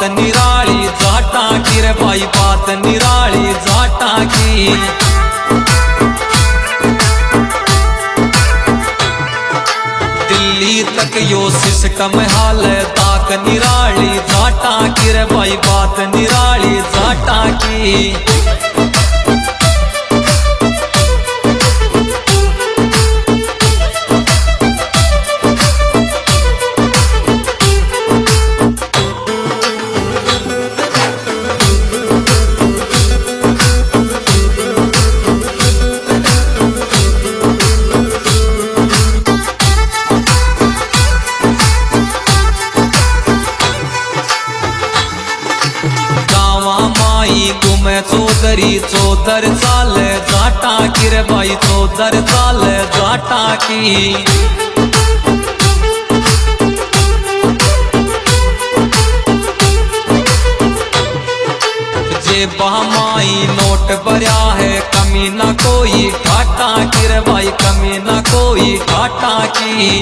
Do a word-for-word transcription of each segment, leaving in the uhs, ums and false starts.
निराली जाटा की रे भाई बात निराली जाटा की। दिल्ली तक यो सिस्टम हाल ताक निराली जाटा की रे भाई बात निराली जाटा की। घूमे चौधरी चौधर चाल जाटा की रे भाई चौधर चाल जाटा की। जे बहमाई नोट भरिया है कमी ना कोई घाटा की रे भाई कमी ना कोई घाटा की।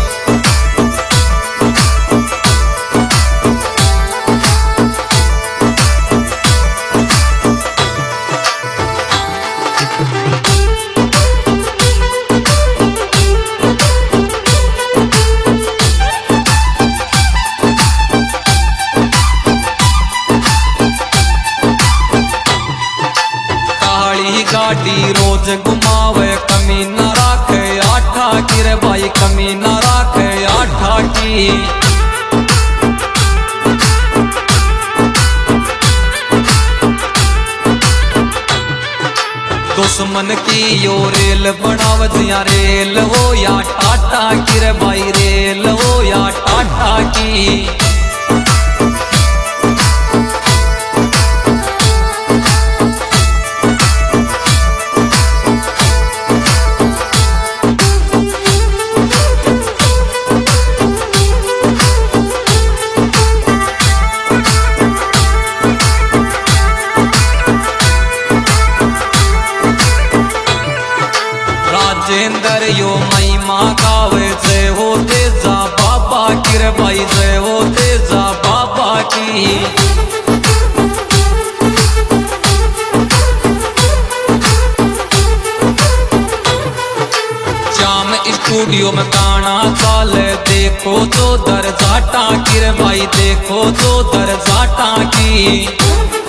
गाड़ी रोज घुमावे कमी न राखे आठा की रे भाई कमी न राखे आठा की। दुश्मन की यो रेल बनाव जिया रेल हो या टाटा की रे भाई रेल हो या टाटा की। राजेंद्र यो महिमा गावे जय हो तेजा बाबा की रे भाई जय हो तेजा बाबा की। श्याम स्टूडियो में गाना चाले देखो चौधर जाटा की रे भाई देखो चौधर जाटा की।